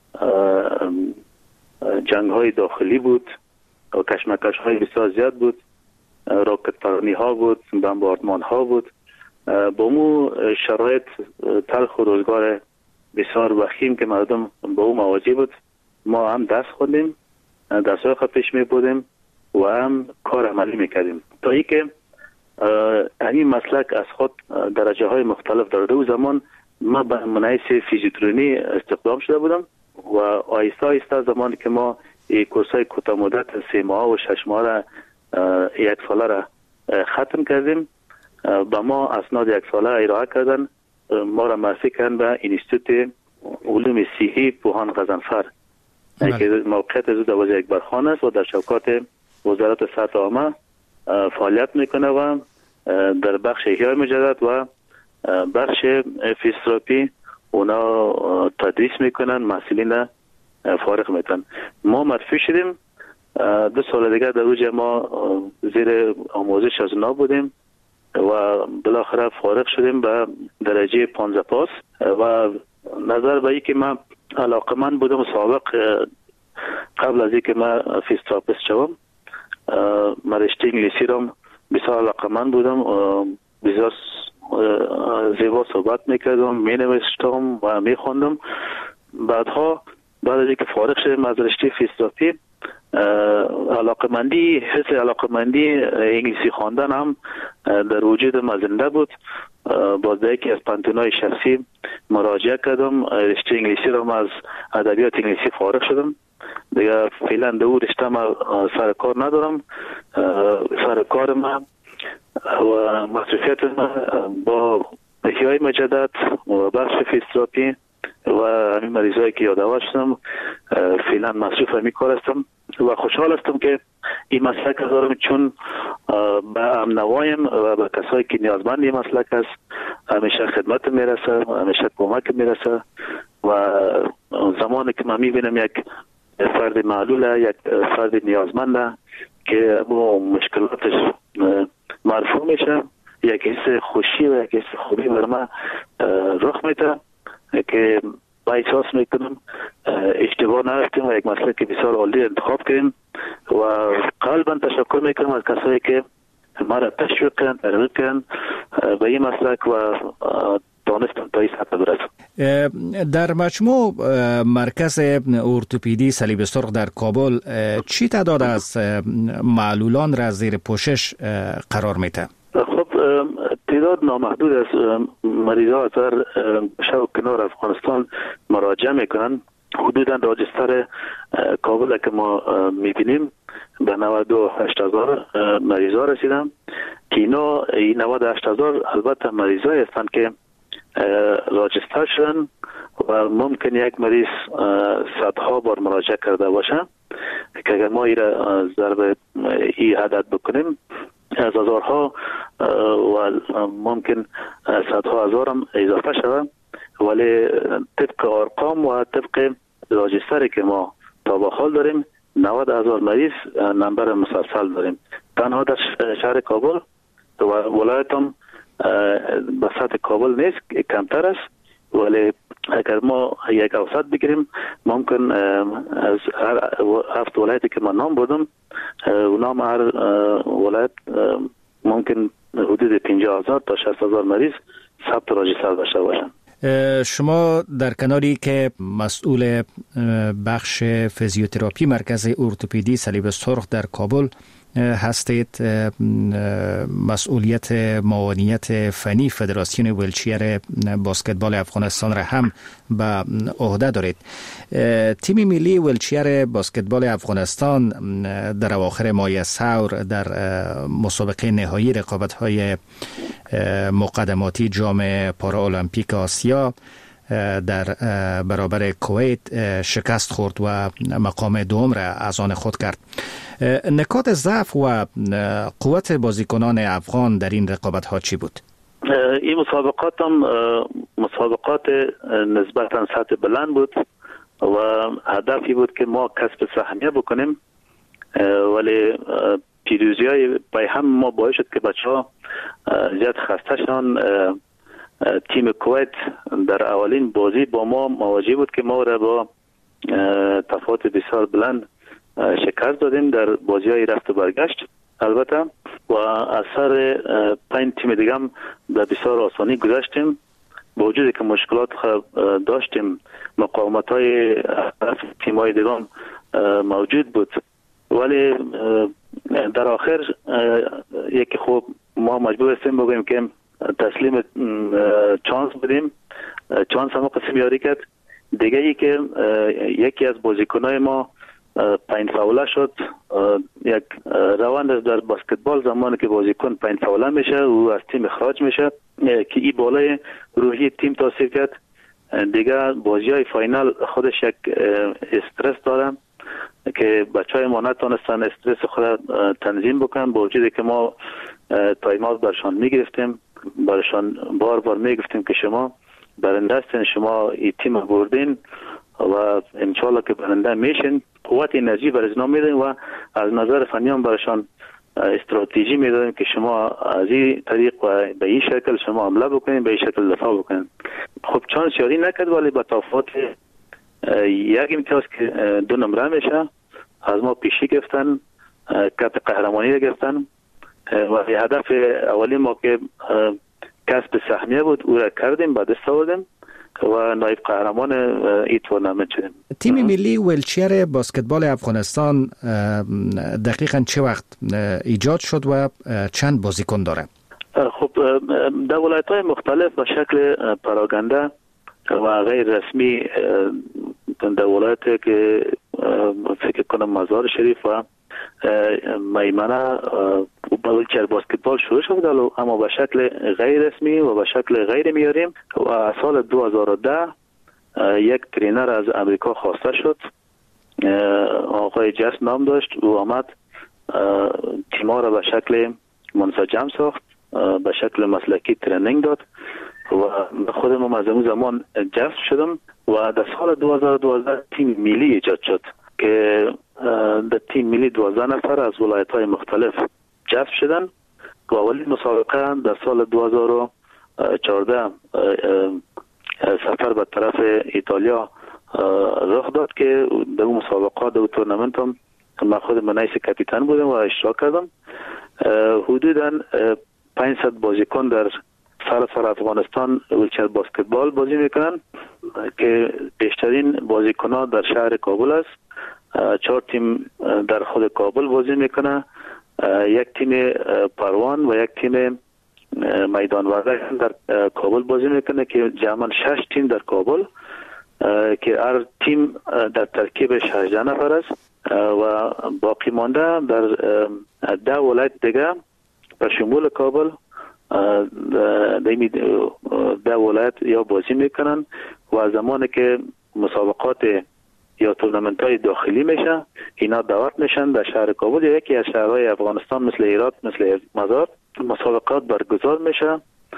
جنگ های داخلی بود و کشمکش های بسیار زیاد بود، راکت پرانی ها بود، بمباردمان ها بود. با مو شرایط تلخ و روزگار بسیار وخیم که مردم با او مواجه بود، ما هم دست خوندیم، دست های خود پیش می بودیم و هم کار عملی می کردیم. تا ای که همین مسلک از خود درجه های مختلف دارده و زمان ما به منحیث فیزیوترونی استخدام شده بودم و آیسته آیسته زمانی که ما کورس های کوتاه مدت سه ماه و شش ماه را یک ساله را ختم کردیم، با ما اسناد یک ساله ارائه کردن، ما را معرفی کردن به انستیتوت علوم صحی پوهان غضنفر که موقعیت از دوازده اکبر خان است و در چوکات وزارت صحت عامه فعالیت میکنه و در بخش احیای مجدد و بخش فیزیوتراپی اونا تدریس میکنن، محصلین فارغ میتن. ما معرفی شدیم، دو سال دیگه در اوج ما زیر آموزش از اونا بودیم و بالاخره فارغ شدیم به درجه پانزده پاس و نظر به اینکه من علاقمند بودم سابق قبل از اینکه من فیزیوتراپیست شوم، من رشته انگلیسی رو بسیار علاقمند بودم، بسیار زیبا صحبت میکردم، می نوشتم و می خوندم. بعدها بعد از اینکه فارغ شدم از رشته فیزیوتراپی، علاقمندی حس علاقمندی انگلیسی خواندن هم در وجود من زنده بود. باز یکی از پانتونای شخصی مراجعه کردم، رشته انگلیسی رو از ادبیات انگلیسی فارغ شدم. دیگه فعلا دو رشته ما سر کار ندارم. سر کار ما و مصروفیت ما با احیای مجدد و بخش فیزیوتراپی و همین مریضایی که یادآور شدم فعلا مصروف همین کار هستم و خوشحال هستم که این مسلک دارم، چون به امنوایم و به کسایی که نیازمند این مسلک است همیشه خدمت میرسه، همیشه کمک میرسه و زمانی که من میبینم یک فرد معلوله، یک فرد نیازمنده که با مشکلاتش مرفوع میشه، یک حس خوشی و یک حس خوبی بر من رخ میده که با احساس میکنم اشتباه نرفتیم و یک مسلک بسیار عالی انتخاب کردیم و قلبا تشکر میکنم از کسایی که ما را تشویق کردن، ترغیب کردن به این مسلک و دانستم تا این سطح برسم. در مجموع مرکز ارتوپدی صلیب سرخ در کابل چی تعداد از معلولان را زیر پوشش قرار میده؟ خب تعداد نامحدود از مریضا از هر شب کنار افغانستان مراجعه میکنن. حدودا راجستر کابل که ما میبینیم به نود و هشت هزار مریضا رسیدن که اینا نود و هشت هزار البته مریضایی هستند که راجستر شدن و ممکن یک مریض صدها بار مراجعه کرده باشه که اگر ما این ضرب ای عدد بکنیم از هزارها و ممکن صدها هزار هم اضافه شود، ولی طبق ارقام و طبق راجستری که ما تا به حال داریم نود هزار مریض نمبر مسلسل داریم. تنها در شهر کابل و ولایت هم به سطح کابل نیست، کمتر است، ولی اگر ما یک اوسط بگیریم ممکن از هر هفت ولایتی که من نام بردم اونا هر ولایت ممکن حدود پنجاه هزار تا شصت هزار مریض ثبت راجستر داشته باشند. شما در کناری که مسئول بخش فیزیوتراپی مرکز ارتوپدی صلیب سرخ در کابل هستید، مسئولیت معاونیت فنی فدراسیون ویلچیر باسکتبال افغانستان را هم به عهده دارید. تیم ملی ویلچیر باسکتبال افغانستان در اواخر ماه ثور در مسابقه نهایی رقابت‌های مقدماتی جام پارالمپیک آسیا در برابر کویت شکست خورد و مقام دوم را از آن خود کرد. نکات ضعف و قوت بازیکنان افغان در این رقابت ها چی بود؟ این مسابقات هم مسابقات نسبتا سطح بلند بود و هدفی بود که ما کسب سهمیه بکنیم، ولی پیروزی های بای هم ما باعث شد که بچه ها زیاد خسته شدن. تیم کویت در اولین بازی با ما مواجه بود که ما را با تفاوت بسیار بلند شکست دادیم در بازی های رفت و برگشت البته، و از سر پنج تیم دیگه هم به بسیار آسانی گذشتیم. با وجودی که مشکلات داشتیم، مقاومت های تیم های دیگه موجود بود، ولی در آخر یکی خوب ما مجبور هستیم بگوییم که تسلیم چانس بدیم، چانس هم قسم یاری کرد. دیگه ای که یکی از بازیکنای ما پنج فاوله شد. یک روند در بسکتبال زمانی که بازیکن پنج فاوله میشه او از تیم اخراج میشه که این بالای روحی تیم تاثیر کرد. دیگه بازی های فاینال خودش یک استرس داره که بچه های ما نتونستن استرس خود تنظیم بکنن، با وجودی که ما تایم آوت برشان میگرفتیم، برشان بار بار میگفتیم که شما برنده هستین، شما این تیم بردین و انشالله که برنده میشین. قوت انرژی بر ازنا میدیم و از نظر فنی هم برشان استراتژی میدادیم که شما از این طریق و به این شکل شما حمله بکنین، به این شکل دفاع بکنین. خب چانس یاری نکرد، ولی با تفاوت یک امتیاز که دو نمره میشه از ما پیشی گرفتن، کت قهرمانی گرفتن و هدف اولی ما که کسب سهمیه بود او را کردیم، به دست آوردیم و نایب قهرمان این تورنمنت شدیم. تیم ملی ویلچر بسکتبال افغانستان دقیقاً چه وقت ایجاد شد و چند بازیکن داره؟ خب در ولایت‌های مختلف به شکل پراگنده و غیر رسمی در ولایت که فکر کنم مزار شریف و میمنه ویلچر بسکتبال شروع شد، اما به شکل غیر رسمی و به شکل غیر معیاری. و سال دو هزار و ده یک ترینر از امریکا خواسته شد، آقای جس نام داشت، او آمد تیما را به شکل منسجم ساخت، به شکل مسلکی ترینینگ داد و خودم از اون زمان جذب شدم و در سال دو هزار و دوازده تیم ملی ایجاد شد که در تیم ملی دوازده نفر از ولایت‌های مختلف جذب شدن و اولین مسابقه در سال دو هزار و چهارده سفر به طرف ایتالیا رخ داد که در اون مسابقات در تورنمنت هم من خود منیس کاپیتان بودم و اشتراک کردم. حدوداً پانصد بازیکن در سراسر افغانستان ویلچر بسکتبال بازی میکنن که بیشترین بازیکن‌ها در شهر کابل است. چهار تیم در خود کابل بازی میکنه، یک تیم پروان و یک تیم میدان وردک در کابل بازی میکنه که جمعاً شش تیم در کابل که هر تیم در ترکیب هجده نفر است و باقی مانده در ده ولایت دیگه به شمول کابل ده ولایت یا بازی میکنن و زمانی که مسابقات یا تورنمنت های داخلی میشه اینا دعوت میشن در شهر کابل یا یکی از شهرهای افغانستان مثل هرات مثل مزار، مسابقات برگزار میشه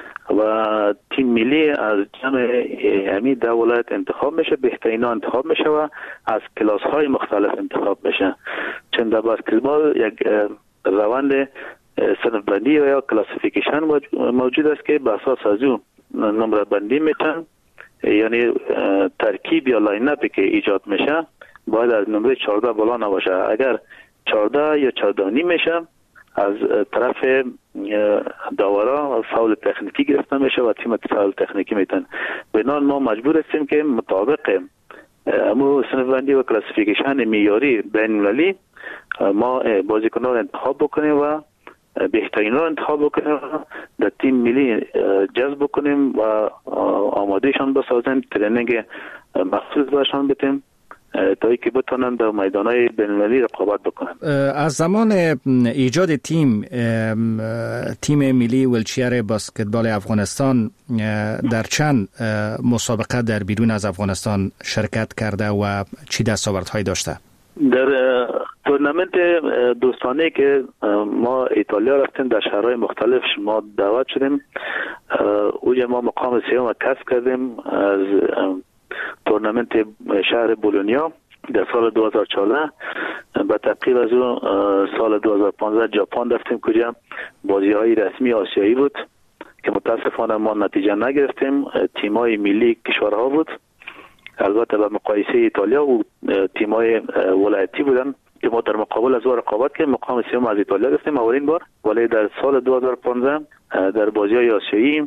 و تیم ملی از جمع همین ده ولایت انتخاب میشه، بهترین ها انتخاب میشه و از کلاس های مختلف انتخاب میشه. چون در بسکتبال یک روند صنف بندی و یا کلاسیفیکیشن موجود است که به اساس از اون نمره بندی میشن، یعنی ترکیب یا لاین اپی که ایجاد میشه باید از نمره چهارده بالا نباشه. اگر چهارده یا چهارده نیم میشه از طرف داورا فاول تکنیکی گرفته میشه و تیم فاول تکنیکی میتن. بنابراین ما مجبور هستیم که مطابق امو صنف بندی و کلاسیفیکیشن معیاری بین‌المللی ما بازیکنان رو انتخاب بکنیم و بهترین رو انتخاب بکنیم، در تیم ملی جذب بکنیم و آمادهشان بسازیم، ترینینگ مخصوص برشان بدیم تا اینکه بتونن در میدانهای بین‌المللی رقابت بکنن. از زمان ایجاد تیم تیم ملی ویلچر بسکتبال افغانستان در چند مسابقه در بیرون از افغانستان شرکت کرده و چی دستاوردهایی داشته؟ در تورنمنت دوستانه که ما ایتالیا رفتیم در شهرهای مختلف ما دعوت شدیم، اونجا ما مقام سیوم کسب کردیم از تورنمنت شهر بولونیا در سال دو هزار و چهارده. به تعقیب از اون سال دو هزار و پانزده ژاپن رفتیم کجا بازی های رسمی آسیایی بود که متاسفانه ما نتیجه نگرفتیم. تیمای ملی کشورها بود، البته به مقایسه ایتالیا و تیمای ولایتی بودن که ما در مقابل از او رقابت کردیم، مقام سوم از ایتالیا گرفتیم اولین بار. ولی در سال دو هزار و پانزده در بازی‌های آسیایی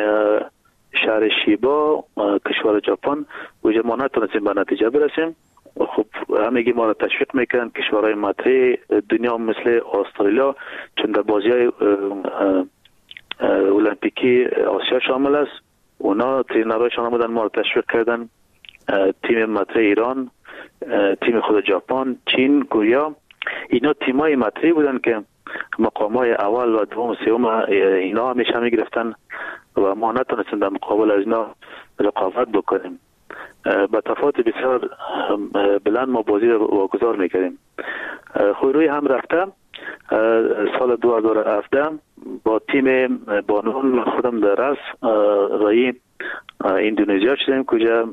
شهر شیبا کشور ژاپن اونجا ما نتونستیم به نتیجه برسیم خب همگی ما را تشویق میکنن. کشورهای مطرح دنیا مثل استرالیا چون در بازی‌های المپیکی آسیا شامل است، اونا ترینرهایشان بودن ما را تشویق کردن. تیم مطرح ایران، تیم خود ژاپن، چین، کره، اینا تیمای مطرح بودن که مقامای اول و دوم و سوم اینا همیشه میگرفتن و ما نتونستیم در مقابل از اینا رقابت بکنیم. با تفاوت بسیار بلند ما بازی رو واگذار میکردیم. خود روی هم رفته سال دو هزار و هفده با تیم بانوان خودم در رس رای اندونزیا شدیم، کجا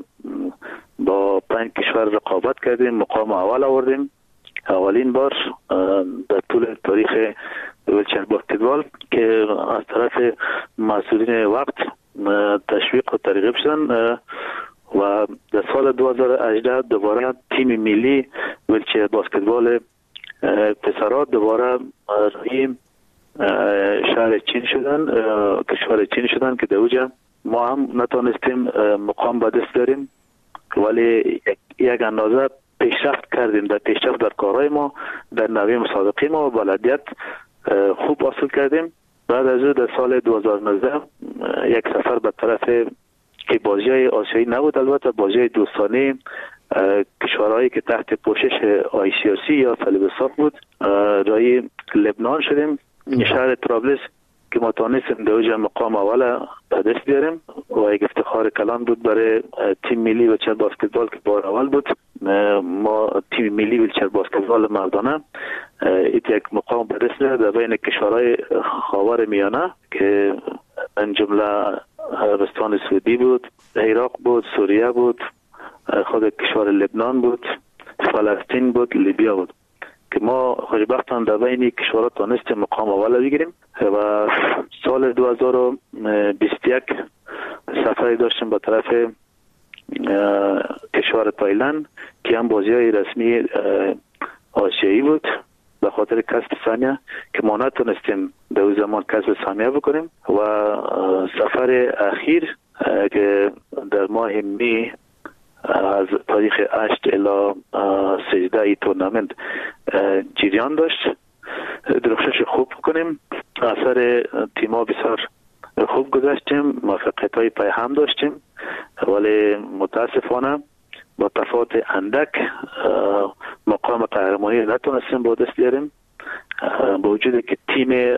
با پنج کشور رقابت کردیم، مقام اول آوردیم. اولین بار در طول تاریخ ویلچر باسکتبال که از طرف مسئولین وقت تشویق و ترغیب شدن و در سال دو هزار و هجده دوباره تیم ملی ویلچر باسکتبال پسرها دوباره روی شهر چین شدن، کشور چین شدن که در اوجا ما هم نتونستیم مقام به دست داریم، ولی یک اندازه پیشرفت کردیم در پیشرفت در کارهای ما، در نوع مسابقه ما بلدیت خوب حاصل کردیم. بعد از او در سال دو هزار و نوزده یک سفر به طرف که بازی‌های آسیایی نبود، البته بازی‌های دوستانه کشورهایی که تحت پوشش آی سی آر سی یا صلیب ساق بود رای لبنان شدیم، شهر طرابلس که ما توانستیم در اوج مقام اول به دست بیاریم و یک افتخار کلان بود برای تیم ملی ویلچر باسکتبال که بار اول بود. ما تیم ملی ویلچر باسکتبال مردانه یک مقام به دست بیاریم در بین کشورهای خاور میانه که این جمله عربستان سعودی بود، عراق بود، سوریه بود، خود کشور لبنان بود، فلسطین بود، لیبیا بود که ما خوشبختانه در بین کشورها توانستیم مقام اول بگیریم. و سال دو هزار و بیست و یک سفری داشتیم به طرف کشور تایلند که هم بازی‌های رسمی آسیایی بود به خاطر کسب سهمیه که ما نتونستیم در اون زمان کسب سهمیه بکنیم. و سفر اخیر که در ماه می از تاریخ هشت الی سیزده ای تورنمنت جریان داشت، درخشش خوب کنیم. اثر تیما بسیار خوب گذاشتیم، موفقیت های پای هم داشتیم، ولی متاسفانه با تفاوت اندک مقام قهرمانی نتونستیم با دست بیاریم، با وجودی که تیم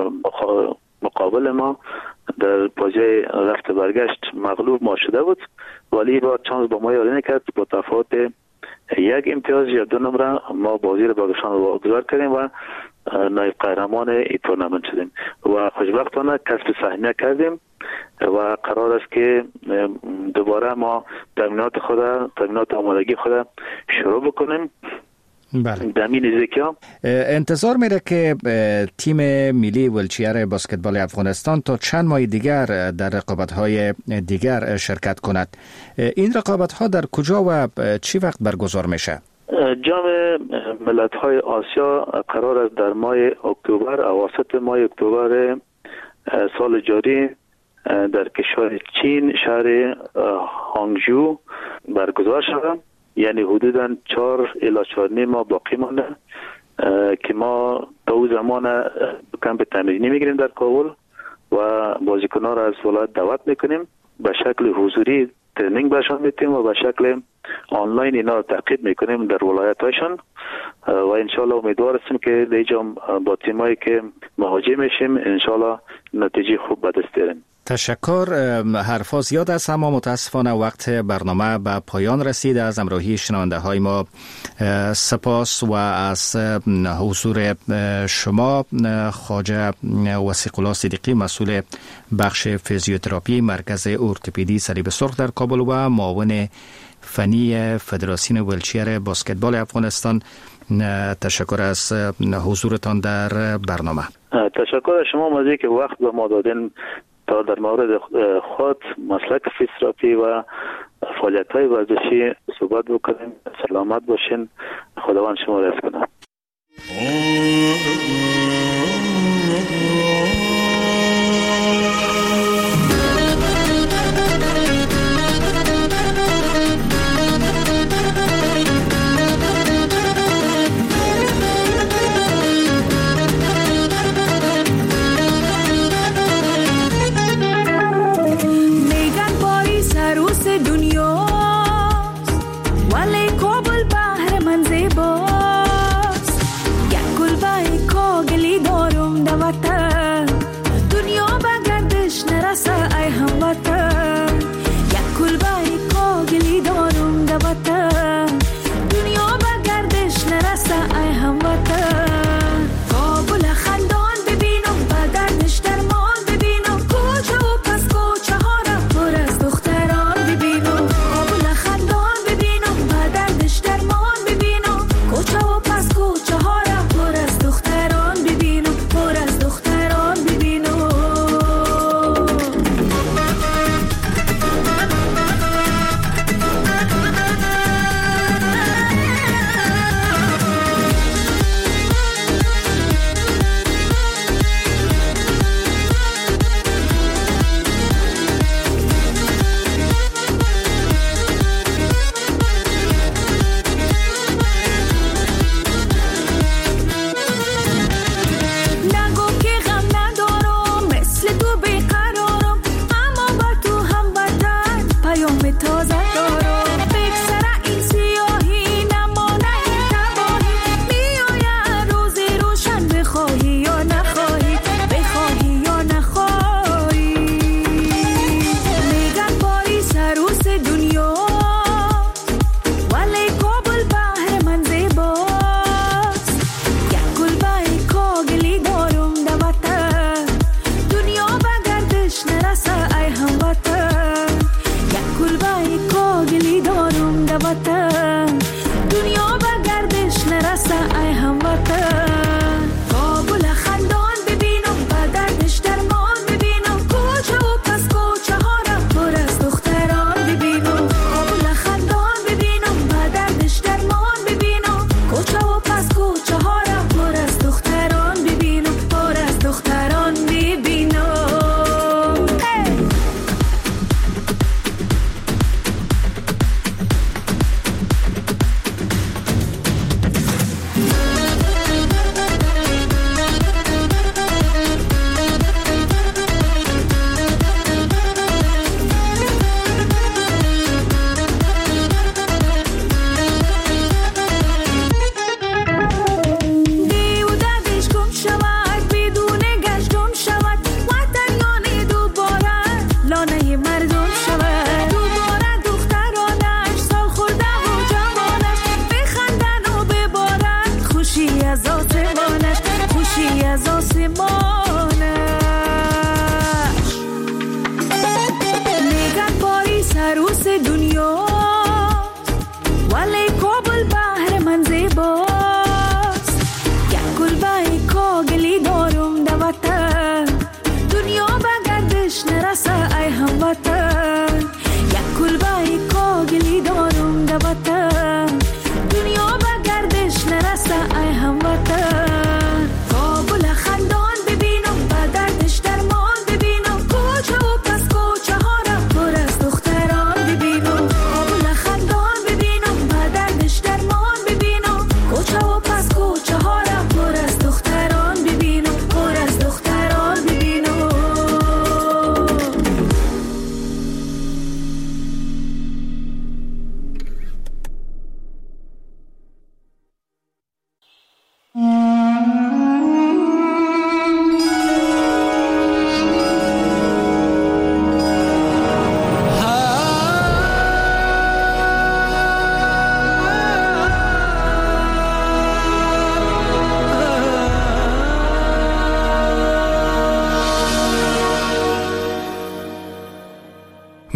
مقابل ما در بازی رفت برگشت مغلوب ما شده بود، ولی با چانس با ما یاری نکرد. با تفاوت یک امتیاز یا دو نمره ما بازی رو با گشان واگذار کردیم و نایب قهرمان این تورنمنت شدیم و خوشبختانه کسب سهمیه کردیم و قرار است که دوباره ما تمرینات خود تمرینات آمادگی خود شروع بکنیم. بله. دمی نزدیکی ها انتظار میره که تیم ملی ویلچر باسکتبال افغانستان تا چند ماه دیگر در رقابت‌های دیگر شرکت کند. این رقابت‌ها در کجا و چی وقت برگزار میشه؟ جام ملت‌های آسیا قرار است در ماه اکتبر، اواسط ماه اکتبر سال جاری در کشور چین شهر هانگجو برگزار شود. یعنی حدوداً چهار الی چهار نیم ماه باقی مانده که ما تا اون زمان کمپ تمرینی میگیریم در کابل و بازیکن‌ها را از ولایت دعوت میکنیم، به شکل حضوری ترنینگ برشان میتیم و به شکل آنلاین اینا رو تعقیب میکنیم در ولایت هایشان و انشالله امیدوار هستیم که در اینجا با تیمایی که مواجه میشیم انشالله نتیجه خوب به دست بیاریم. تشکر. حرفا زیاد است اما متاسفانه وقت برنامه به پایان رسید. از همراهی شنونده های ما سپاس و از حضور شما. خواجه وثیق الله صدیقی مسئول بخش فیزیوتراپی مرکز ارتوپدی صلیب سرخ در کابل و معاون فنی فدراسیون ویلچر باسکتبال افغانستان، تشکر از حضورتان در برنامه. تشکر از شما مزید که وقت به ما دادین تا در مورد خود مسلک فیزیوتراپی و فعالیت‌های ورزشی صحبت بکنیم. سلامت باشین، خداوند شما را حفظ کنه.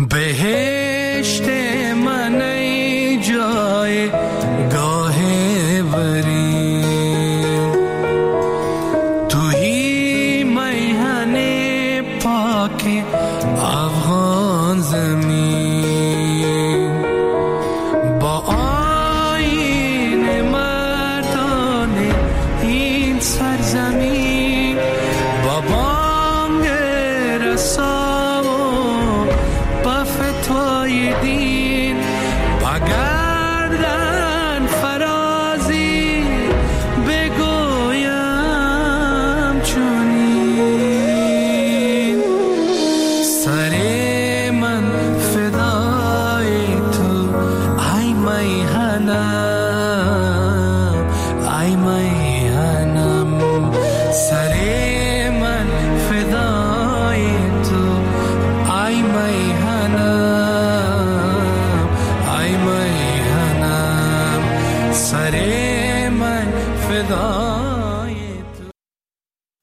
بهشت من ای جای گاه بری، توی میهن پاک افغان زمین، با آیین مردان این سرزمین، با بانگ رسا و با فتوای دین، با گردن فرازی بگویم چونی